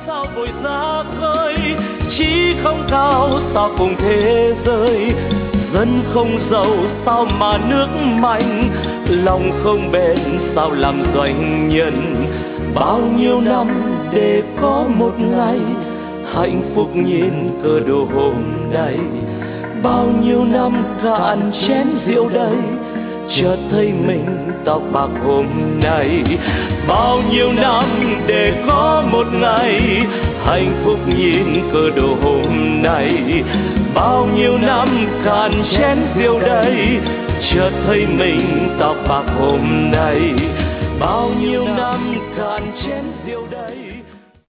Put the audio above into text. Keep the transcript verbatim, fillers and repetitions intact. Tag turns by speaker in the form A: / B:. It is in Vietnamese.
A: sao vội ra khơi, chí không cao sao cùng thế giới. Dân không giàu sao mà nước mạnh, lòng không bền sao làm doanh nhân. Bao nhiêu năm để có một ngày hạnh phúc nhìn cơ đồ hôm nay. Bao nhiêu năm cạn chén rượu đầy, chợt thấy mình tóc bạc hôm nay. Bao nhiêu năm để có một ngày hạnh phúc nhìn cơ đồ hôm nay. Bao nhiêu năm cạn chén rượu đầy, chợt thấy mình tóc bạc hôm nay. Bao nhiêu năm cạn chén rượu